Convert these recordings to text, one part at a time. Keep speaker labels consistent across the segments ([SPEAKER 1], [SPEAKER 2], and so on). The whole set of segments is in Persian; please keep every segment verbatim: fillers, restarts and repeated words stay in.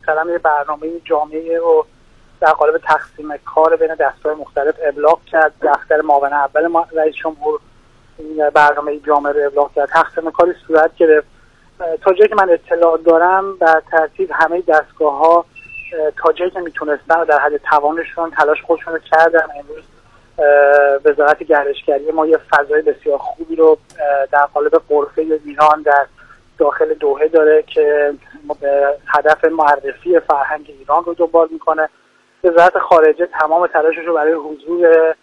[SPEAKER 1] مثلا یه برنامه جامعه رو در قالب تقسیم کار بین دستگاه مختلف ابلاغ کرد. دفتر معاون اول ما رئیس جمهور این برنامه جامعه رو ابلاغ کرد، تقسیم کاری صورت گرفت. تا جایی که من اطلاع دارم در ترتیب همه دستگاه‌ها تا جایی که میتونستن و در حد توانشون تلاش خودشون رو کردن. امروز وزارت گردشگری ما یه فضای بسیار خوبی رو در قالب غرفه ایران در داخل دوحه داره که به هدف معرفی فرهنگ ایران رو دنبال میکنه. وزارت خارجه تمام تلاشش رو برای حضور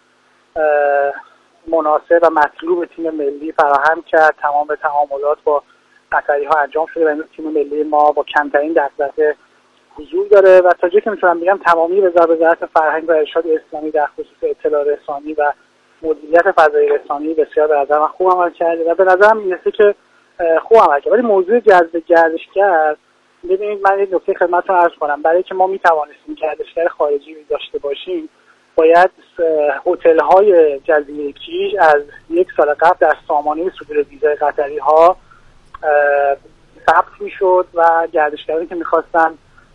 [SPEAKER 1] مناسب و مطلوب تیم ملی فراهم کرد. تمام تعاملات با قطری ها انجام شده و این تیم ملی ما با کمترین دغدغه حضور داره و تا جایی که میتونم بگم تمامی وزارت فرهنگ و ارشاد اسلامی در خصوص اطلاع رسانی و مدیریت فضای رسانی بسیار به نظر من خوب عمل کرده و به نظرم میرسه که خوب عمل کرده. ولی موضوع جذب گردشگر، ببینید من یک نکته خدمتتون عرض کنم. برای که ما میتوانستیم گردشگر خارجی داشته باشیم باید هتل‌های جزیره کیش از یک سال قبل در سامانه صدور ویزای قطری ها ثبت میشد و گردشگرانی که میخواستن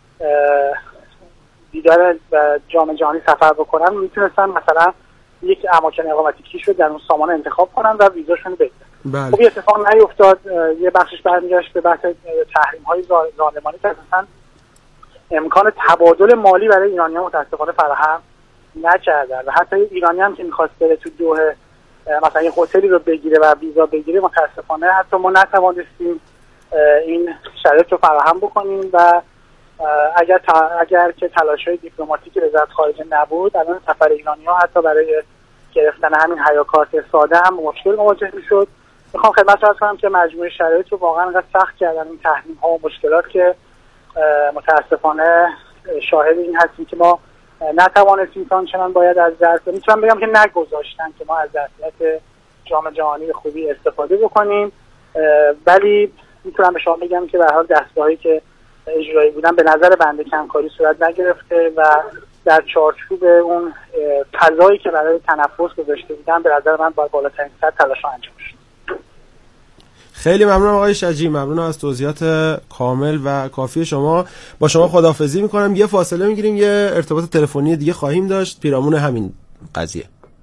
[SPEAKER 1] دیدار جام جهانی سفر بکنن میتونستن مثلا یک اماکن اقامتی کیش رو در اون سامانه انتخاب کنن و ویزاشون رو بگیرن.
[SPEAKER 2] بله.
[SPEAKER 1] خب اتفاق نیفتاد. یه بخشش برمیگشت به بحث تحریم های ظالمانه که اصلا امکان تبادل مالی برای ایرانیان متاسفانه فراهم نکردن و حتی ایرانی هم که میخواست بره تو دوحه مثلا یه هتلی رو بگیره و ویزا بگیره متاسفانه حتی ما نتوانستیم این شرایط رو فراهم بکنیم و اگر تا اگر که تلاش‌های دیپلماتیک وزارت خارجه نبود الان سفر ایرانی‌ها حتی برای گرفتن همین حیاکارت ساده هم مشکل مواجه می‌شد. میخوام خدمت عرض کنم که مجموعه شرایط رو واقعا انقدر سخت کردن این تحریم‌ها و مشکلات که متاسفانه شاهد این هستیم که ما نتوانستیم تا چنان باید از ظرف میتونم بگم که نگذاشتن که ما از ظرفیت جام جهانی خوبی استفاده بکنیم، ولی میتونم به شما بگم که به هر حال دستگاهی که اجرایی بودن به نظر بنده کمکاری صورت نگرفته و در چارچوب اون فضایی که برای تنفس گذاشته بودن به نظر من با بالاترین سطح تلاش انجام شد.
[SPEAKER 2] خیلی ممنونم آقای شجی، ممنونم از توضیحات کامل و کافی شما. با شما خداحافظی میکنم. یه فاصله میگیریم، یه ارتباط تلفنی دیگه خواهیم داشت پیرامون همین قضیه.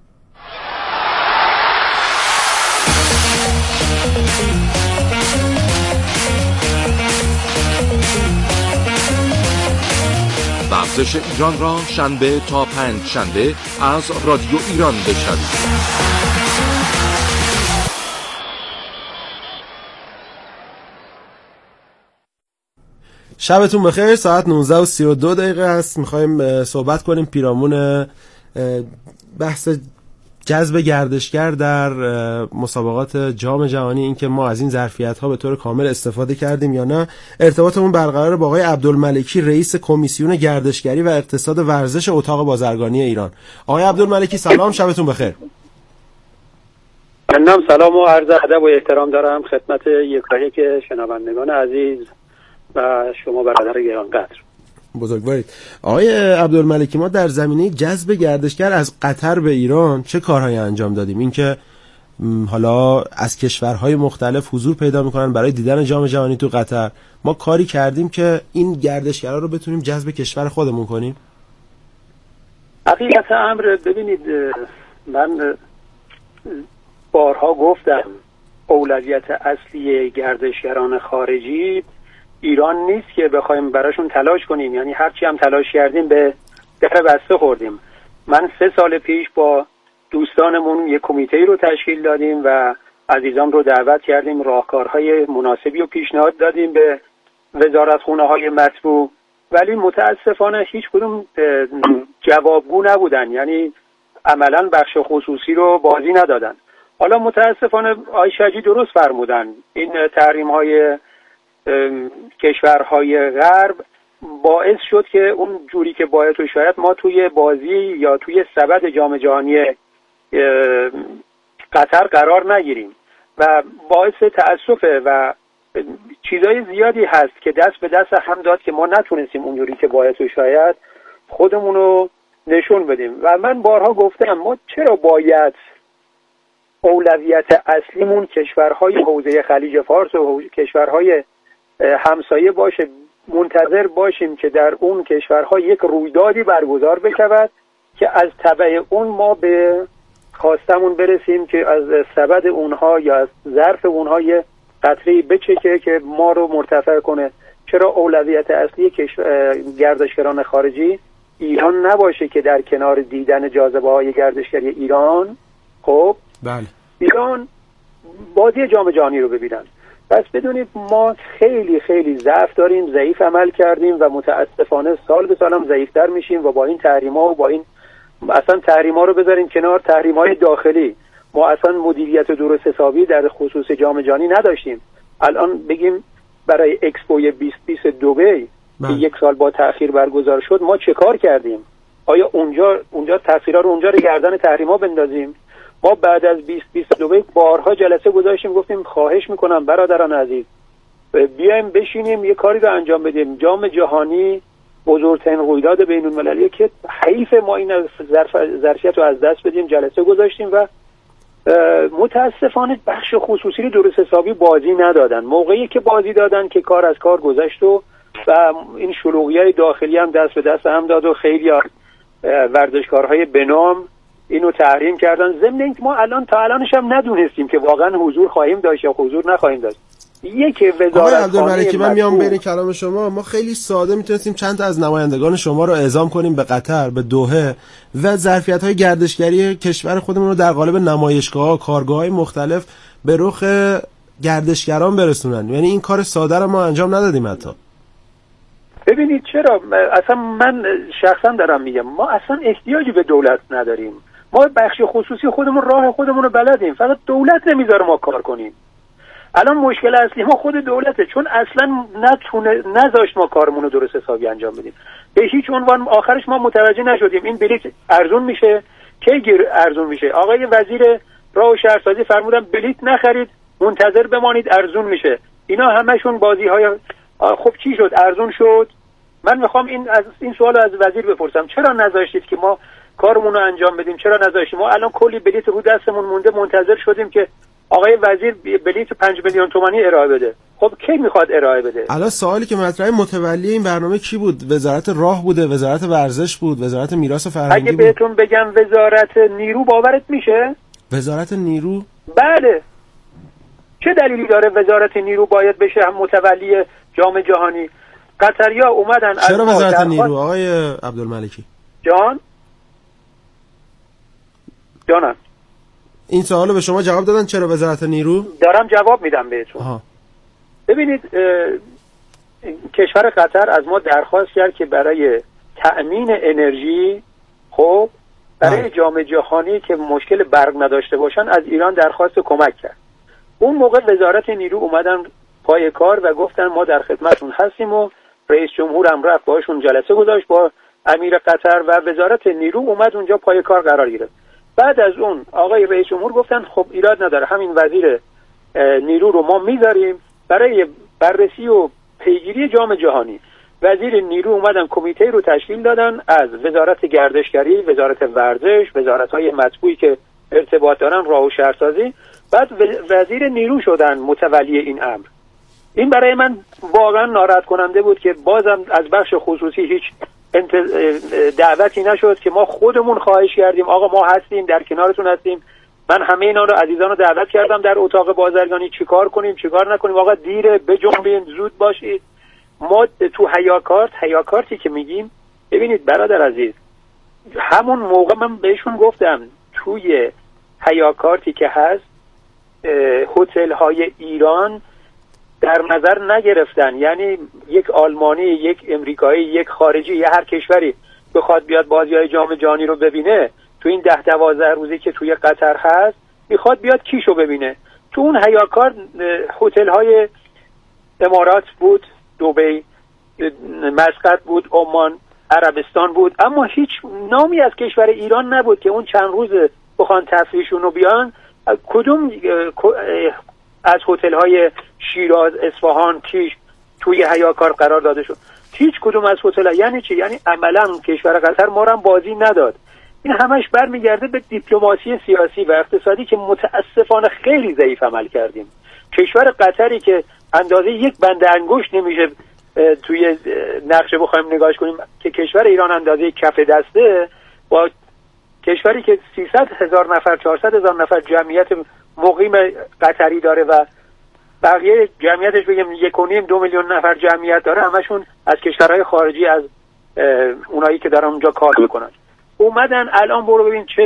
[SPEAKER 3] ورزش ایران را شنبه تا پنج شنبه از رادیو ایران بشنوید.
[SPEAKER 2] شبتون بخیر. ساعت نوزده و سی و دو دقیقه است. میخوایم صحبت کنیم پیرامون بحث جذب گردشگر در مسابقات جام جهانی، این که ما از این ظرفیت‌ها به طور کامل استفاده کردیم یا نه. ارتباطمون برقرار با آقای عبدالملکی، رئیس کمیسیون گردشگری و اقتصاد ورزش اتاق بازرگانی ایران. آقای عبدالملکی سلام، شبتون بخیر.
[SPEAKER 4] منم سلام و عرض ادب و احترام دارم خدمت یکایک شنوندگان عزیز و شما برادر گرانقدر.
[SPEAKER 2] بزرگوارید. آقای عبدالملکی، ما در زمینه جذب گردشگر از قطر به ایران چه کارهایی انجام دادیم؟ اینکه حالا از کشورهای مختلف حضور پیدا میکنن برای دیدن جام جهانی تو قطر، ما کاری کردیم که این گردشگرها رو بتونیم جذب کشور خودمون کنیم؟
[SPEAKER 4] حقیقت امر ببینید، من بارها گفتم اولویت اصلی گردشگران خارجی ایران نیست که بخوایم براشون تلاش کنیم، یعنی هرچی هم تلاش کردیم به در بسته خوردیم. من سه سال پیش با دوستانمون یک کمیته رو تشکیل دادیم و عزیزان رو دعوت کردیم، راهکارهای مناسبی رو پیشنهاد دادیم به وزارتخونه های مطبوع، ولی متاسفانه هیچ کدوم جوابگو نبودن، یعنی عملا بخش خصوصی رو بازی ندادن. حالا متاسفانه آقای شجی درست فرمودن، این تحریم های کشورهای غرب باعث شد که اون جوری که باید و شاید ما توی بازی یا توی سبد جام جهانی قطر قرار نگیریم و باعث تأسفه و چیزای زیادی هست که دست به دست هم داد که ما نتونستیم اونجوری که باید و شاید خودمونو نشون بدیم. و من بارها گفتم ما چرا باید اولویت اصلیمون کشورهای حوزه خلیج فارس و کشورهای همسایه باشه منتظر باشیم که در اون کشورها یک رویدادی برگزار بشود که از تبع اون ما به خواستمون برسیم که از سبد اونها یا از ظرف اونها یه قطره‌ای بچکه که ما رو مرتفع کنه. چرا اولویت اصلی گردشگران خارجی ایران نباشه که در کنار دیدن جاذبه‌های گردشگری ایران، خب
[SPEAKER 2] بله،
[SPEAKER 4] ایران بازی جام جهانی رو ببینن؟ پس بدونید ما خیلی خیلی ضعف داریم، ضعیف عمل کردیم و متاسفانه سال به سال هم ضعیفتر میشیم و با این تحریم‌ها و با این اصلا تحریم‌ها رو بذاریم کنار، تحریم‌های داخلی ما اصلا مدیریت درست حسابی در خصوص جام جهانی نداشتیم. الان بگیم برای اکسپو بیست بیست دبی که یک سال با تأخیر برگزار شد ما چه کار کردیم؟ آیا اونجا اونجا تأخیرها رو اونجا رو گردن تحریم‌ها بندازیم؟ ما بعد از بیست بیست دبی بارها جلسه گذاشتیم، گفتیم خواهش میکنم برادران عزیز بیایم بشینیم یه کاری رو انجام بدیم. جام جهانی بزرگترین رویداد بین المللیه که حیف ما این ظرفیت رو از دست بدیم. جلسه گذاشتیم و متاسفانه بخش خصوصی رو درست حسابی بازی ندادن. موقعی که بازی دادن که کار از کار گذشت و و این شلوغی‌های داخلی هم دست به دست هم داد و خیلی ورزشکارهای بنام اینو تحریم کردن. ضمن اینکه ما الان تا الانش هم ندونستیم که واقعا حضور خواهیم داشت یا حضور نخواهیم داشت. یک وزارت
[SPEAKER 2] عبدالملکی من میام بین کلام شما، ما خیلی ساده میتونستیم چند تا از نمایندگان شما رو اعزام کنیم به قطر، به دوحه و ظرفیت‌های گردشگری کشور خودمون رو در قالب نمایشگاه‌ها، کارگاه‌های مختلف به رخ گردشگران برسونن. یعنی این کار ساده رو ما انجام ندادیم. حتی
[SPEAKER 4] ببینید چرا اصلا من شخصا دارم میگم ما اصلا احتیاجی به دولت نداریم. ما بخش خصوصی خودمون راه خودمون رو بلدیم، فقط دولت نمیذاره ما کار کنیم. الان مشکل اصلی ما خود دولته، چون اصلا نتونه نذاشت ما کارمون رو درست حسابی انجام بدیم. به هیچ عنوان آخرش ما متوجه نشدیم این بلیط ارزون میشه، کی گیر ارزون میشه. آقای وزیر راه و شهرسازی فرمودن بلیط نخرید، منتظر بمانید ارزون میشه. اینا همشون بازی‌های. خب چی شد؟ ارزون شد. من میخوام این از این سوالو از وزیر بپرسم، چرا نذاشتید که ما کارمون رو انجام بدیم؟ چرا نذاشتید؟ ما الان کلی بلیط رو دستمون مونده، منتظر شدیم که آقای وزیر بلیط پنج میلیون تومانی ارائه بده. خب کی میخواد ارائه بده؟
[SPEAKER 2] الان سوالی که مطرحه متولی این برنامه کی بود؟ وزارت راه بوده، وزارت ورزش بود، وزارت میراث فرهنگی بود.
[SPEAKER 4] اگه بهتون بگم وزارت نیرو باورت میشه؟
[SPEAKER 2] وزارت نیرو؟
[SPEAKER 4] بله. چه دلیلی داره وزارت نیرو باید بشه هم متولی جام جهانی؟ قطریا اومدن.
[SPEAKER 2] چرا وزارت نیرو آقای عبدالملکی؟
[SPEAKER 4] جان؟ جانم.
[SPEAKER 2] این سوالو به شما جواب دادن چرا وزارت نیرو؟
[SPEAKER 4] دارم جواب میدم بهتون.
[SPEAKER 2] آها.
[SPEAKER 4] ببینید کشور قطر از ما درخواست کرد که برای تأمین انرژی، خب برای جام جهانی که مشکل برق نداشته باشن، از ایران درخواست کمک کرد. اون موقع وزارت نیرو اومدن پای کار و گفتن ما در خدمتتون هستیم و رئیس جمهور هم رفت باشون جلسه گذاشت با امیر قطر و وزارت نیرو اومد اونجا پای کار قرار گرفت. بعد از اون آقای رئیس جمهور گفتن خب ایراد نداره، همین وزیر نیرو رو ما میذاریم برای بررسی و پیگیری جام جهانی. وزیر نیرو اومدن کمیته رو تشکیل دادن از وزارت گردشگری، وزارت ورزش، وزارت‌های مطبوعی که ارتباط دارن، راه و شهرسازی. بعد وزیر نیرو شدن متولی این امر. این برای من واقعا ناراحت کننده بود که بازم از بخش خصوصی هیچ دعوتی نشد که ما خودمون خواهش کردیم آقا ما هستیم، در کنارتون هستیم. من همه اینا رو عزیزان رو دعوت کردم در اتاق بازرگانی چیکار کنیم چیکار نکنیم. آقا دیره، بجنبین، زود باشید. ما تو هیاکارت هیاکارتی که میگیم، ببینید برادر عزیز، همون موقع من بهشون گفتم توی هیاکارتی که هست هتل های ایران در نظر نگرفتن. یعنی یک آلمانی، یک امریکایی، یک خارجی، یا هر کشوری بخواد بیاد بازی‌های جام جهانی رو ببینه تو این ده دوازده روزی که توی قطر هست، میخواد بیاد کیشو ببینه. تو اون هیاکار هتل های امارات بود، دبی، مسقط بود، عمان، عربستان بود، اما هیچ نامی از کشور ایران نبود که اون چند روز بخوان تفریحشون رو بیان. کدوم از هتل های شیراز، اصفهان، کیش توی هیاکار قرار داده شد؟ هیچ کدوم از هتل. یعنی چی؟ یعنی عملا کشور قطر ما رو بازی نداد. این همش برمیگرده به دیپلماسی سیاسی و اقتصادی که متاسفانه خیلی ضعیف عمل کردیم. کشور قطری که اندازه یک بند انگشت نمیشه توی نقشه بخوایم نگاش کنیم که کشور ایران اندازه کف دسته با کشوری که سیصد هزار نفر چهارصد هزار نفر جمعیت مقیم قطری داره و بقیه جمعیتش بگیم یک و نیم دو میلیون نفر جمعیت داره، همشون از کشورهای خارجی، از اونایی که دارن اونجا کار میکنن اومدن. الان برو ببین چه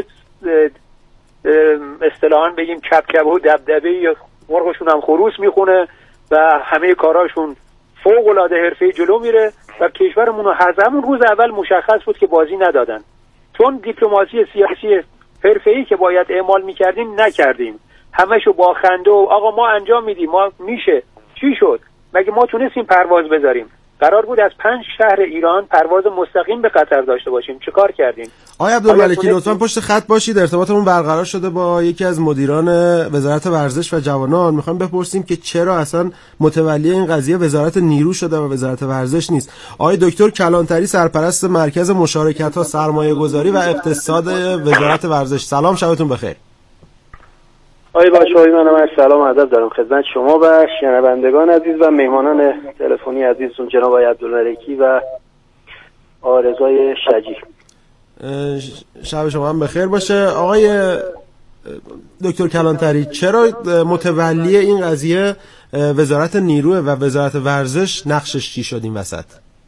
[SPEAKER 4] اصطلاحاً بگیم کبکبه و دبدبه یا مرغشون هم خروس میخونه و همه کاراشون فوق العاده حرفه‌ای جلو میره و کشورمون رو از همون روز اول مشخص بود که بازی ندادن، چون دیپلماسی سیاسی حرفه‌ای که باید اعمال میکردیم نکردیم، همشو با خنده و آقا ما انجام میدیم، ما میشه. چی شد؟ مگه ما تونستیم پرواز بذاریم؟ قرار بود از پنج شهر ایران پرواز مستقیم به قطر داشته باشیم، چه کار کردیم؟
[SPEAKER 2] آقای عبدالملکی لطفاً پشت خط باشید، ارتباطمون برقرار شده با یکی از مدیران وزارت ورزش و جوانان. میخوایم بپرسیم که چرا اصلا متولی این قضیه وزارت نیرو شده و وزارت ورزش نیست. آقای دکتر کلانتری سرپرست مرکز مشارکت‌ها سرمایه‌گذاری و اقتصاد وزارت ورزش، سلام، شبتون بخیر.
[SPEAKER 5] آقای باشوی، منم از سلام و ادب دارم خدمت شما و شنوندگان عزیز و مهمانان تلفنی عزیزتون جناب آقای عبدالملکی و آرزای شجی.
[SPEAKER 2] شب شما هم بخیر باشه. آقای دکتر کلانتری، چرا متولی این قضیه وزارت نیروه و وزارت ورزش نقشش چی شد این وسط؟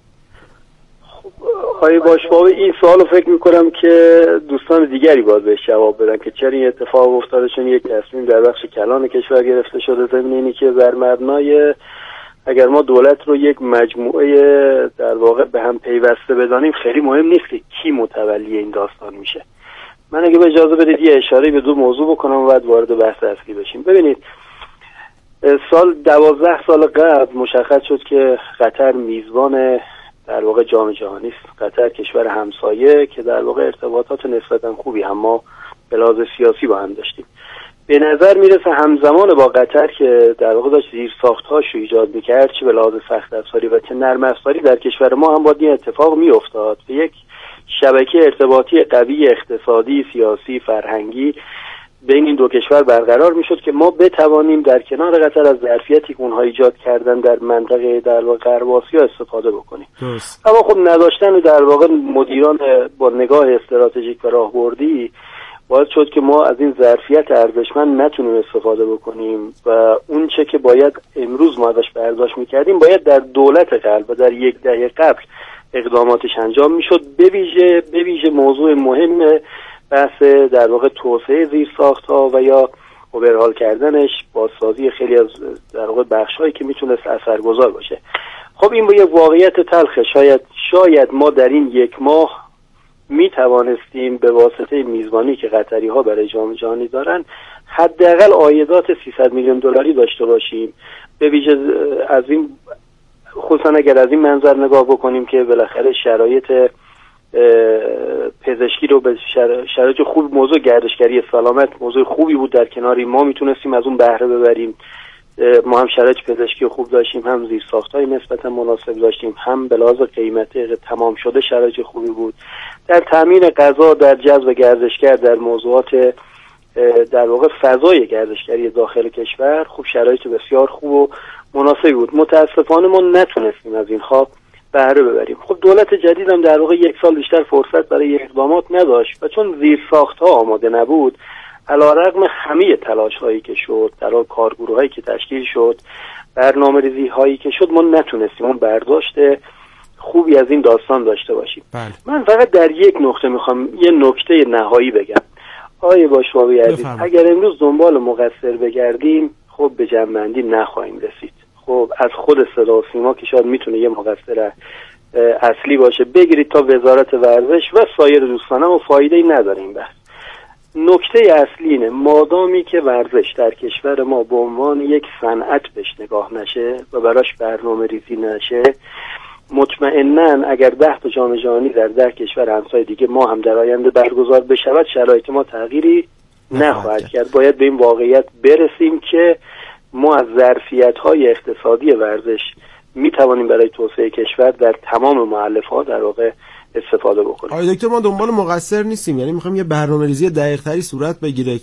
[SPEAKER 5] آقای باشوی، این سوالو فکر میکنم که دوستان دیگری باید بهش جواب بدن که چرا این اتفاق افتاده، چون یک تصمیم در بخش کلان کشور گرفته شده ضمن اینی که بر مبنای اگر ما دولت رو یک مجموعه در واقع به هم پیوسته بدانیم خیلی مهم نیست که کی متولی این داستان میشه. من اگه به اجازه بدید یه اشاره به دو موضوع بکنم و بعد وارد بحث اصلی بشیم. ببینید، سال دوازده سال قبل مشخص شد که قطر میزبان در واقع جام جهانی است. قطر کشور همسایه که در واقع ارتباطات نسبتا خوبی هم ما به لحاظ سیاسی با هم داشتیم. به نظر میرسه همزمان با قطر که در واقع داشت زیر ساخت‌هاش رو ایجاد می‌کرد، چه به لحاظ سخت افزاری و چه نرم افزاری، در کشور ما هم باید این اتفاق می‌افتاد و یک شبکه ارتباطی قوی اقتصادی، سیاسی، فرهنگی بین این دو کشور برقرار میشد که ما بتوانیم در کنار قطر از ظرفیتی که اونها ایجاد کردن در منطقه در واقع غرب آسیا استفاده بکنیم. درست. اما خب نداشتن در واقع مدیران با نگاه استراتژیک و راهبردی باعث شد که ما از این ظرفیت ارزشمند نتونیم استفاده بکنیم و اون چه که باید امروز ما ازش برداشت میکردیم باید در دولت قبل و در یک دهه قبل اقداماتش انجام میشد. به ویژه به ویژه موضوع مهم بحث در واقع توسعه زیرساخت‌ها و یا اوورهال کردنش، بازسازی خیلی از در واقع بخش‌هایی که میتونست اثرگذار باشه. خب این با یک واقعیت تلخ، شاید شاید ما در این یک ماه میتوانستیم به واسطه میزبانی که قطری‌ها برای جام جهانی دارن حداقل عایدات سیصد میلیون دلاری داشته باشیم. به ویژه از این خصوصا اگر از این منظر نگاه بکنیم که بالاخره شرایط پزشکی رو به شرایط خوب، موضوع گردشگری سلامت موضوع خوبی بود، در کناری ما میتونستیم از اون بهره ببریم. ما هم شرایط پزشکی خوب داشتیم، هم زیرساخت‌های نسبتا مناسب داشتیم، هم به لحاظ قیمت تمام شده شرایط خوبی بود. در تامین غذا، در جذب گردشگر، در موضوعات در واقع فضای گردشگری داخل کشور خوب شرایط بسیار خوب و مناسبی بود. متاسفانه ما نتونستیم از اینها بهره ببریم. خب دولت جدید هم در واقع یک سال بیشتر فرصت برای اقدامات نداشت و چون زیرساخت‌ها آماده نبود، علی‌رغم همه تلاش‌هایی که شد، در واقع کارگروهایی که تشکیل شد، برنامه‌ریزی‌هایی که شد، ما نتونستیم اون برداشت خوبی از این داستان داشته باشیم. بله. من فقط در یک نقطه میخوام یه نکته نهایی بگم. آیه باشوابی عزیز، اگر امروز دنبال مقصر بگردیم خب به جنبندی نخواهیم رسید. خب از خود صدا و سیما که شاید میتونه یه مقصر اصلی باشه بگیرید تا وزارت ورزش و سایر دوستانم و فایده‌ای نداره این بحث. نکته اصلی اینه مادامی که ورزش در کشور ما به عنوان یک صنعت بهش نگاه نشه و براش برنامه ریزی نشه، مطمئناً اگر ده تا جام جهانی در ده کشور همسایه دیگه ما هم در آینده برگزار بشود شرایط ما تغییری نخواهد کرد. باید به این واقعیت برسیم که ما از ظرفیت‌های اقتصادی ورزش می‌توانیم برای توسعه کشور در تمام مؤلفه‌ها در واقع استفاده بکنیم.
[SPEAKER 2] آقای دکتر، ما دنبال مقصر نیستیم، یعنی می‌خوایم یه برنامه‌ریزی دقیق‌تری صورت بگیره که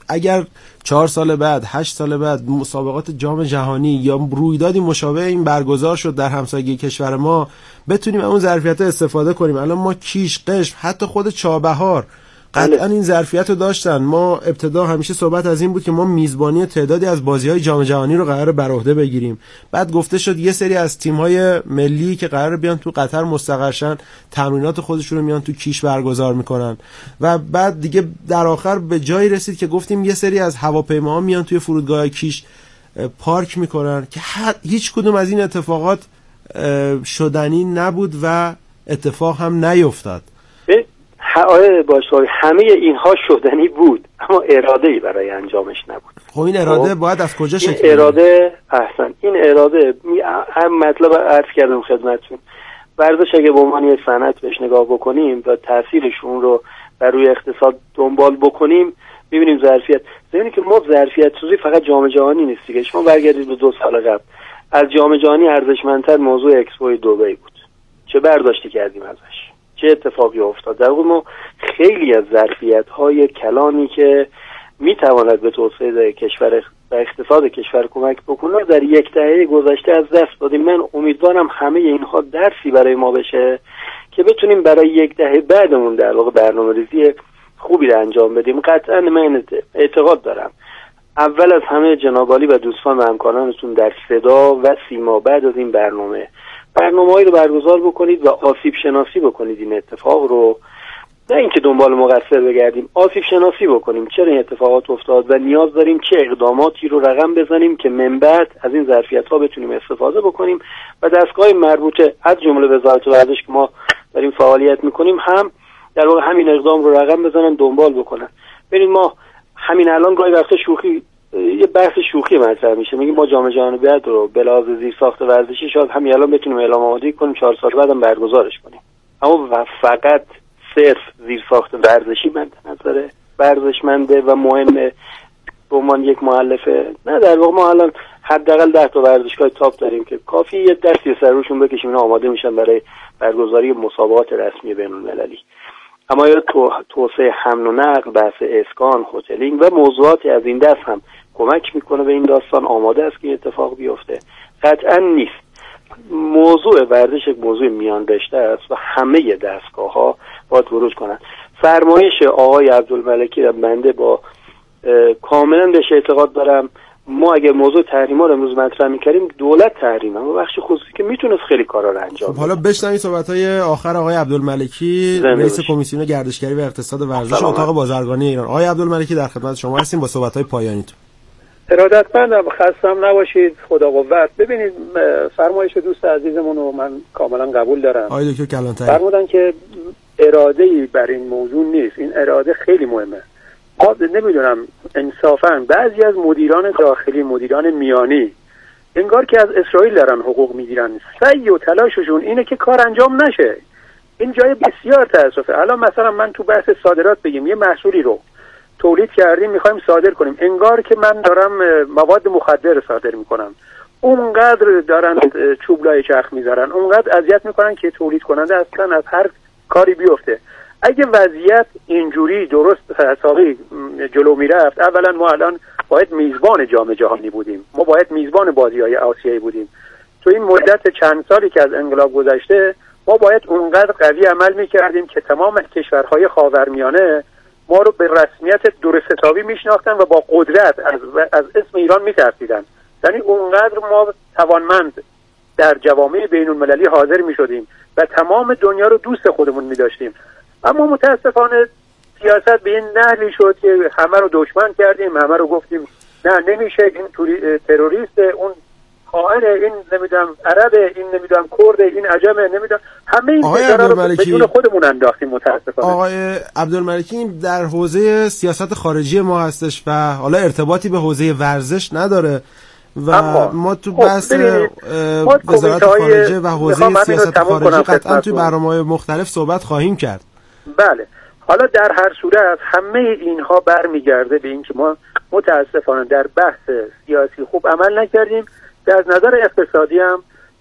[SPEAKER 2] اگر چهار سال بعد، هشت سال بعد مسابقات جام جهانی یا رویدادی مشابه این برگزار شد در همسایگی کشور ما، بتونیم اون ظرفیت‌ها استفاده کنیم. الان ما کیش، قشم، حتی خود چابهار قطعا این ظرفیت رو داشتن. ما ابتدا همیشه صحبت از این بود که ما میزبانی تعدادی از بازی‌های جام جهانی رو قراره بر عهده بگیریم. بعد گفته شد یه سری از تیم‌های ملی که قراره بیان تو قطر مستقر شن، تمرینات خودشون رو میان تو کیش برگزار میکنن و بعد دیگه در آخر به جایی رسید که گفتیم یه سری از هواپیماها میان توی فرودگاه کیش پارک میکنن که هیچ کدوم از این اتفاقات شدنی نبود و اتفاق هم نیفتاد.
[SPEAKER 5] آره باشه، همه اینها شدنی بود اما اراده‌ای برای انجامش نبود.
[SPEAKER 2] خب این اراده باید از کجا شکل
[SPEAKER 5] بگیره؟ اراده احسن این اراده هم مطلب عرض کردم خدمتتون. ورزش اگه به عنوان یک صنعت بهش نگاه بکنیم و تاثیرشون رو بر روی اقتصاد دنبال بکنیم، می‌بینیم ظرفیت ببینید که ما ظرفیت سوزی فقط جام جهانی نیست دیگه. شما برگردید به دو سال قبل، از جام جهانی ارزشمندتر موضوع اکسپو دبی بود. چه برداشتی کردیم ازش؟ چه اتفاقی افتاد؟ در واقع ما خیلی از ظرفیت‌های کلانی که میتواند به توسعه کشور و اقتصاد کشور کمک بکنه در یک دهه گذشته از دست دادیم. من امیدوارم همه اینها درسی برای ما بشه که بتونیم برای یک دهه بعدمون در واقع برنامه‌ریزی خوبی رو انجام بدیم. قطعا من اعتقاد دارم اول از همه جناب عالی و دوستان و همکارانتون در صدا و سیما بعد از این برنامه برنامه‌هایی رو برگزار بکنید و آسیب شناسی بکنید این اتفاق رو، نه اینکه دنبال مقصر بگردیم، آسیب شناسی بکنیم چرا این اتفاقات افتاد و نیاز داریم چه اقداماتی رو رقم بزنیم که من بعد از این ظرفیت‌ها بتونیم استفاده بکنیم و دستگاه مربوطه از جمله وزارت ورزش که ما داریم فعالیت میکنیم هم در واقع همین اقدام رو رقم بزنن، دنبال بکنن. ببینید ما همین الان گاهی وقتا شوخی یه بحث شوخی مطرح میشه، میگیم ما جام جهانی بعد رو به لحاظ زیرساخت ورزشی شاید همین الان بتونیم اعلام آمادگی کنیم چهار سال بعدم برگزارش کنیم، اما فقط صرف زیرساخت ورزشی من نظر ورزشمنده و مهمه به عنوان یک مؤلفه نه. در واقع ما الان حداقل ده تا ورزشگاه تاپ داریم که کافی یه دستی سر روشون بکشیم اینا آماده میشن برای برگزاری مسابقات رسمی بین‌المللی. اما یا تو توسعه حمل و نقل، بحث اسکان، هتلینگ و موضوعاتی از این دست هم کمک میکنه به این داستان، آماده است که اتفاق بیفته؟ قطعا نیست. موضوع ورزش یک موضوع میان رشته است و همه دستگاه‌ها باید ورود کنن. فرمایش آقای عبدالملکی را بنده با کاملا بهش اعتقاد دارم. ما اگه موضوع تحریما رو امروز مطرح می‌کردیم دولت تحریم، اما بخش خصوصی که میتونست خیلی کارا رو انجام بده.
[SPEAKER 2] حالا بشنوید صحبت‌های آخر آقای عبدالملکی، رئیس کمیسیون گردشگری و اقتصاد ورزش اتاق بازرگانی ایران. آقای عبدالملکی در خدمت شما هستیم با صحبت‌های پایانیتون.
[SPEAKER 4] ارادتمندم، خستم نباشید، خدا قوت. ببینید فرمایش دوست عزیزمون رو من کاملا قبول دارم.
[SPEAKER 2] آقای دکتر کلانتری
[SPEAKER 4] فرمودن که اراده‌ای بر این موضوع نیست. این اراده خیلی مهمه. ما نمیدونم انصافا بعضی از مدیران داخلی، مدیران میانی انگار که از اسرائیل دارن حقوق میگیرن. سعی و تلاششون اینه که کار انجام نشه. این جای بسیار تأسفه. الان مثلا من تو بحث صادرات بگیم یه محصولی رو تولید کردیم میخوایم صادر کنیم، انگار که من دارم مواد مخدر صادر میکنم. اونقدر دارن چوب لای چرخ میذارن، اونقدر اذیت میکنن که تولید کننده اصلا از هر کاری بیفته. اگه وضعیت اینجوری درست حسابی جلو میرفت، اولا ما الان باید میزبان جام جهانی بودیم، ما باید میزبان بازی‌های آسیایی بودیم. تو این مدت چند سالی که از انقلاب گذشته ما باید اونقدر قوی عمل میکردیم که تمام کشورهای خاورمیانه ما رو به رسمیت درست حسابی میشناختن و با قدرت از, از اسم ایران میترسیدن. یعنی اونقدر ما توانمند در جوامع بین المللی حاضر میشدیم و تمام دنیا رو دوست خودمون میداشتیم. اما متاسفانه سیاست به این نحوی شد که همه رو دشمن کردیم، همه رو گفتیم نه نمیشه، این تروریست، اون خائن، این نمیدونم عربه، این نمیدونم کرده، این عجمه، نمیدونم همه این فشارا رو بدون خودمون انداختیم متاسفانه.
[SPEAKER 2] آقای عبدالملکی در حوزه سیاست خارجی ما هستش و حالا ارتباطی به حوزه ورزش نداره و ما تو بحث وزارت خارجه و حوزه سیاست خارجی قطعا توی برنامه‌های مختلف صحبت خواهیم کرد.
[SPEAKER 4] بله، حالا در هر صورت همه اینها برمیگرده به اینکه ما متاسفانه در بحث سیاسی خوب عمل نکردیم. در نظر اقتصادی هم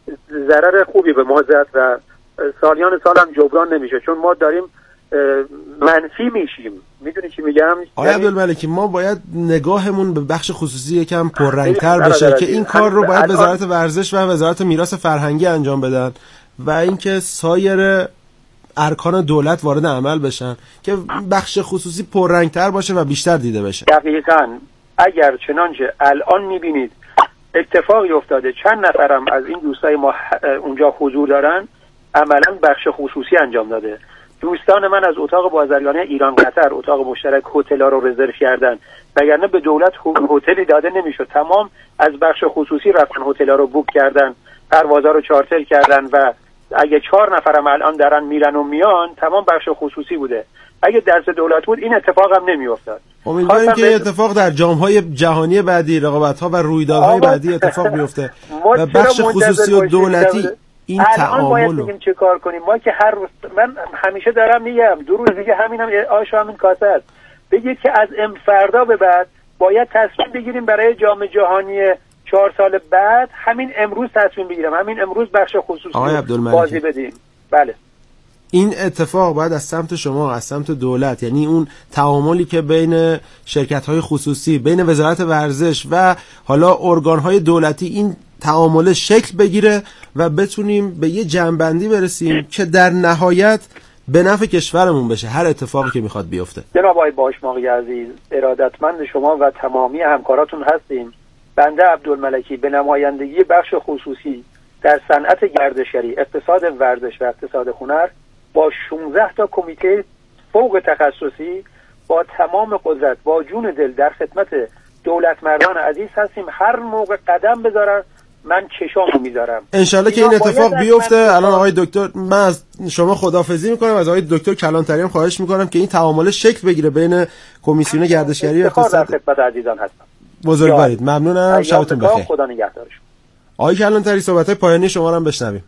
[SPEAKER 4] ضرر خوبی به ما زد و سالیان سال هم جبران نمیشه، چون ما داریم منفی میشیم میدونی چی میگم؟
[SPEAKER 2] آقای عبدالملکی ما باید نگاهمون به بخش خصوصی یکم پررنگ‌تر بشه که این کار رو باید وزارت ورزش و وزارت میراث فرهنگی انجام بدن و اینکه سایر ارکان دولت وارد عمل بشن که بخش خصوصی پررنگ‌تر باشه و بیشتر دیده بشه.
[SPEAKER 4] دقیقاً. اگر چنانچه الان میبینید اتفاقی افتاده، چند نفرم از این دوستای ما اونجا حضور دارن، عملاً بخش خصوصی انجام داده. دوستان من از اتاق بازرگانی ایران قطر اتاق مشترک هتل‌ها رو رزرو کردن، وگرنه به دولت هتلی داده نمیشد. تمام از بخش خصوصی رفتن هتل‌ها رو بوک کردن، پروازها رو چارتر کردن و اگه چهار نفرم الان دارن میرن و میان، تمام بخش خصوصی بوده. اگه دست دولت بود این اتفاق هم نمیافتاد.
[SPEAKER 2] امیدواریم که این اتفاق در جام‌های جهانی بعدی، رقابت‌ها و رویدادهای بعدی اتفاق بیفته و بخش خصوصی و دولتی این تعامل رو
[SPEAKER 4] چه کار کنیم. ما که هر روز، من همیشه دارم میگم دو روز دیگه همینم آش همین کاسه است، بگید که از ام فردا به بعد باید تصمیم بگیریم برای جام جهانی چهار سال بعد، همین امروز تصمیم بگیرم، همین امروز بخش خصوصی بازی بدیم. بله
[SPEAKER 2] این اتفاق باید از سمت شما، از سمت دولت، یعنی اون تعاملی که بین شرکت‌های خصوصی، بین وزارت ورزش و حالا ارگان‌های دولتی، این تعامل شکل بگیره و بتونیم به یه جمع‌بندی برسیم که در نهایت به نفع کشورمون بشه هر اتفاقی که میخواد بیفته.
[SPEAKER 4] جناب آقای باشماقی عزیز، ارادتمند شما و تمامی همکاراتون هستیم. بنده عبدالملکی به نمایندگی بخش خصوصی در صنعت گردشگری، اقتصاد ورزش و اقتصاد هنر با شانزده تا کمیته فوق تخصصی با تمام قدرت با جون دل در خدمت دولت مردان عزیز هستیم. هر موقع قدم بذارن من چشامو میذارم.
[SPEAKER 2] انشالله که این اتفاق بیفته. الان آقای دکتر، من از شما خداحافظی میکنم، از آقای دکتر کلانتری هم خواهش میکنم که این تعامل شکل بگیره بین کمیسیون گردشگری و اقتصاد.
[SPEAKER 4] در خدمت عزیزان هستم.
[SPEAKER 2] بزرگوارید. ممنونم. شبتون بخیر.
[SPEAKER 4] خدا نگهدارش.
[SPEAKER 2] آقای کلانتری صحبت‌های پایانی شما رو هم بشنویم.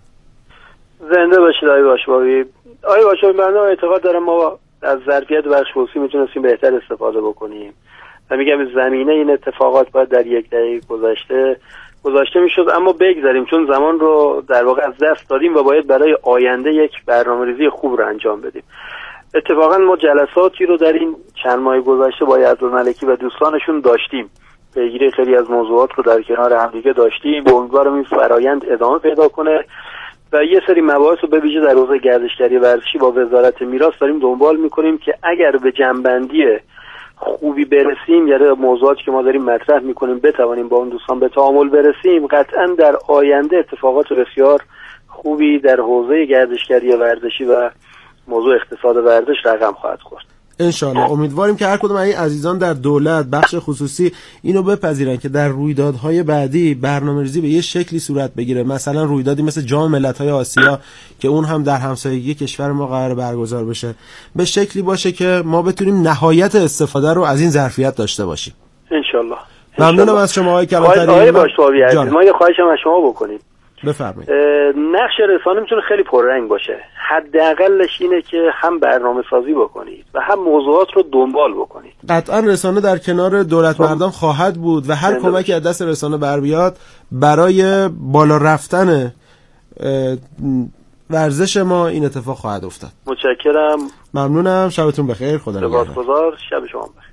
[SPEAKER 5] زنده باشید آقای باشماقی. آقای باشماقی، من اعتقاد دارم ما از ظرفیت بخش خصوصی میتونستیم بهتر استفاده بکنیم و میگم زمینه این اتفاقات باید در یک دقیقه گذشته گذاشته میشد، اما بگذاریم چون زمان رو در واقع از دست دادیم و باید برای آینده یک برنامه‌ریزی خوب رو انجام بدیم. اتفاقا ما جلساتی رو در این چند ماه گذشته با عبدالملکی و دوستانشون داشتیم، پیگیری خیلی از موضوعات رو در کنار همدیگه داشتیم. امیدوارم این فرایند ادامه پیدا کنه و یه سری مباحث رو به ویژه در حوزه گردشگری ورزشی با وزارت میراث داریم دنبال میکنیم که اگر به جنبندی خوبی برسیم، یعنی موضوعاتی که ما داریم مطرح میکنیم بتوانیم با اون دوستان به تعامل برسیم، قطعا در آینده اتفاقات بسیار خوبی در حوزه گردشگری ورزشی و موضوع اقتصاد ورزش رقم خواهد خورد.
[SPEAKER 2] انشالله. امیدواریم که هر کدوم از این عزیزان در دولت، بخش خصوصی اینو بپذیرن که در رویدادهای بعدی برنامه‌ریزی به یه شکلی صورت بگیره، مثلا رویدادی مثل جام ملت‌های آسیا که اون هم در همسایگی کشور ما قرار برگزار بشه، به شکلی باشه که ما بتونیم نهایت استفاده رو از این ظرفیت داشته باشیم.
[SPEAKER 5] انشالله.
[SPEAKER 2] ممنونم از شما آقای کلانتری.
[SPEAKER 5] آقای باشماقی عزیز، ما یه خواهش هم از شما بکنیم.
[SPEAKER 2] بفرمایید.
[SPEAKER 5] نقش رسانه میتونه خیلی پررنگ باشه. حداقلش اینه که هم برنامه سازی بکنید و هم موضوعات رو دنبال بکنید.
[SPEAKER 2] قطعا رسانه در کنار دولت مردان خواهد بود و هر کمکی از دست رسانه بر بیاد برای بالا رفتن ورزش ما این اتفاق خواهد افتاد.
[SPEAKER 5] متشکرم.
[SPEAKER 2] ممنونم. شبتون بخیر. خدا نگهدار.
[SPEAKER 5] سپاسگزار. شب شما بخیر.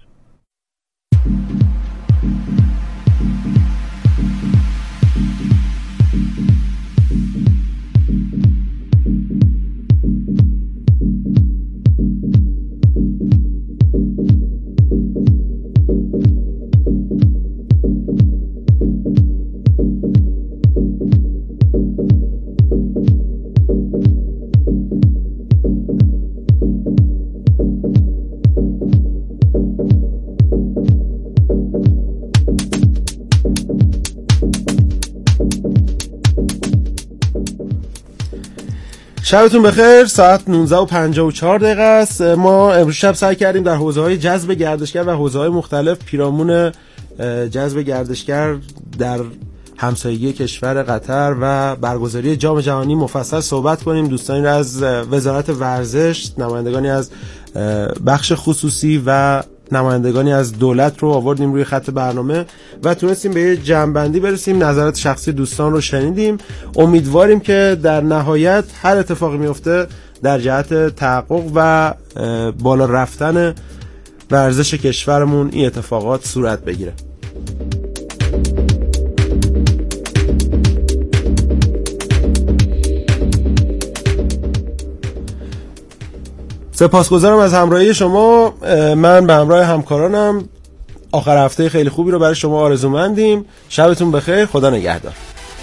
[SPEAKER 2] شبتون بخیر. ساعت نوزده و پنجاه و چهار دقیقه است. ما امروز شب سعی کردیم در حوزه‌های جذب گردشگر و حوزه‌های مختلف پیرامون جذب گردشگر در همسایگی کشور قطر و برگزاری جام جهانی مفصل صحبت کنیم. دوستانی از وزارت ورزش، نمایندگانی از بخش خصوصی و نمایندگانی از دولت رو آوردیم روی خط برنامه و تونستیم به یه جمع‌بندی برسیم. نظرات شخصی دوستان رو شنیدیم. امیدواریم که در نهایت هر اتفاقی میفته در جهت تحقق و بالا رفتن ورزش کشورمون این اتفاقات صورت بگیره. سپاسگزارم از همراهی شما. من به همراه همکارانم آخر هفته خیلی خوبی رو برای شما آرزومندیم. شبتون بخیر. خدا نگهدار.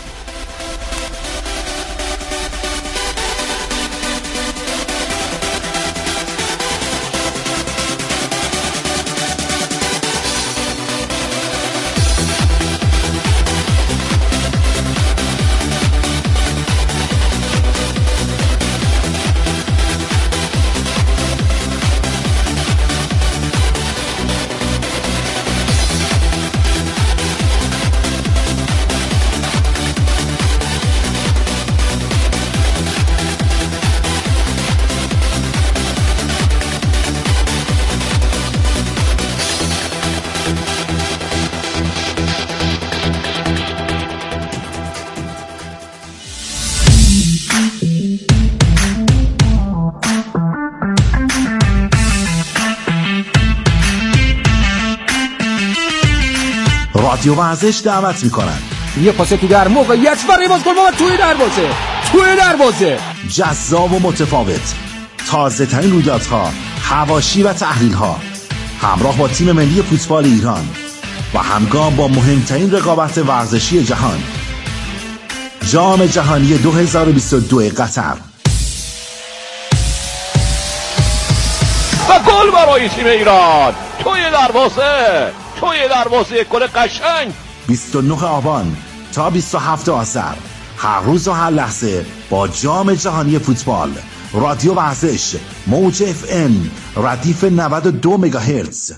[SPEAKER 6] رادیو ورزش دعوت میکنن.
[SPEAKER 7] یه پاس تو در موقعیت برای بازیکن و توی دروازه توی دروازه
[SPEAKER 6] جذاب و متفاوت، تازه ترین رویدادها، حواشی و تحلیل ها، همراه با تیم ملی فوتبال ایران و همگام با مهمترین رقابت ورزشی جهان، جام جهانی دو هزار و بیست و دو قطر.
[SPEAKER 8] و گل برای تیم ایران توی دروازه توی دروازه، گل قشنگ.
[SPEAKER 6] بیست و نه آبان تا بیست و هفتم آذر، هر روز و هر لحظه با جام جهانی فوتبال. رادیو ورزش، موج اف ام، ردیف نود و دو مگاهرتز.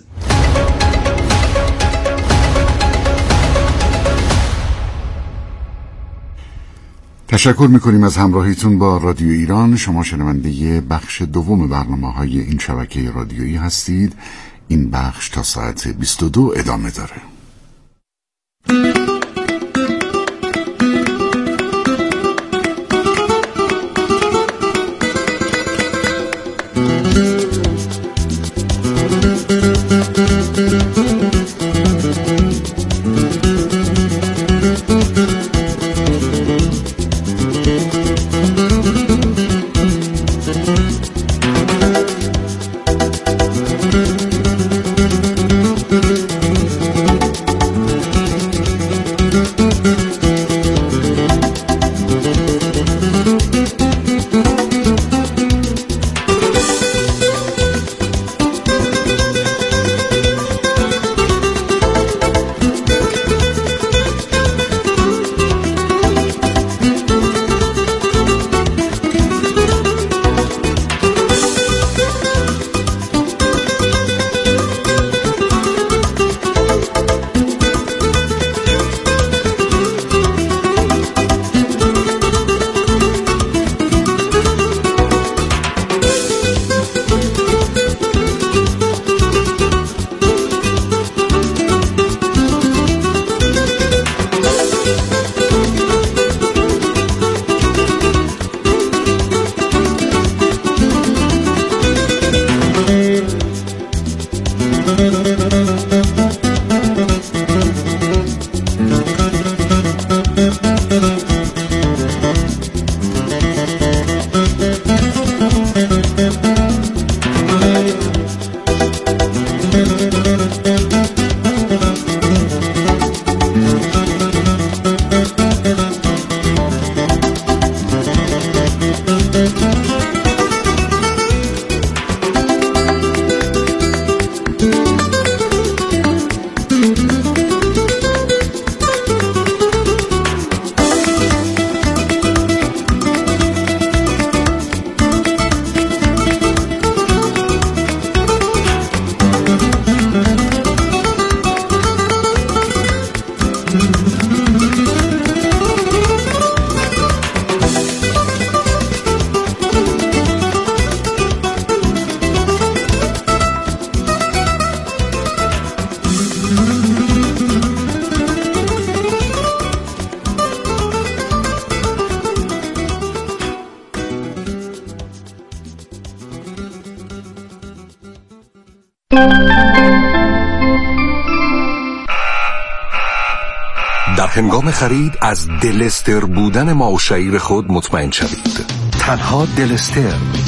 [SPEAKER 9] تشکر میکنیم از همراهیتون با رادیو ایران. شما شنونده بخش دوم برنامه‌های این شبکه رادیویی هستید. این بخش تا ساعت بیست و دو ادامه داره.
[SPEAKER 10] در هنگام خرید از دلستر بودن ماو شعیر خود مطمئن شوید. تنها دلستر